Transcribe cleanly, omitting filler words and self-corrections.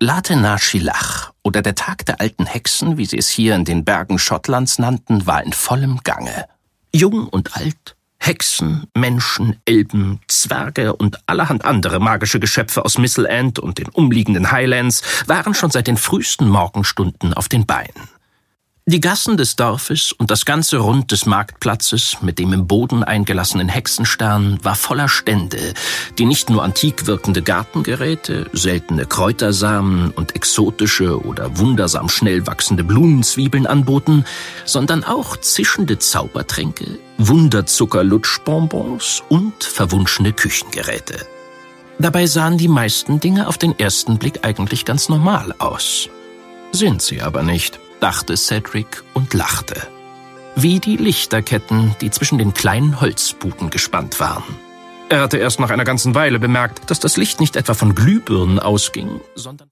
Late na Shilach oder der Tag der alten Hexen, wie sie es hier in den Bergen Schottlands nannten, war in vollem Gange. Jung und alt, Hexen, Menschen, Elben, Zwerge und allerhand andere magische Geschöpfe aus Misseland und den umliegenden Highlands waren schon seit den frühesten Morgenstunden auf den Beinen. Die Gassen des Dorfes und das ganze Rund des Marktplatzes mit dem im Boden eingelassenen Hexenstern war voller Stände, die nicht nur antik wirkende Gartengeräte, seltene Kräutersamen und exotische oder wundersam schnell wachsende Blumenzwiebeln anboten, sondern auch zischende Zaubertränke, Wunderzucker-Lutschbonbons und verwunschene Küchengeräte. Dabei sahen die meisten Dinge auf den ersten Blick eigentlich ganz normal aus. Sind sie aber nicht, dachte Cedric und lachte. Wie die Lichterketten, die zwischen den kleinen Holzbuden gespannt waren. Er hatte erst nach einer ganzen Weile bemerkt, dass das Licht nicht etwa von Glühbirnen ausging, sondern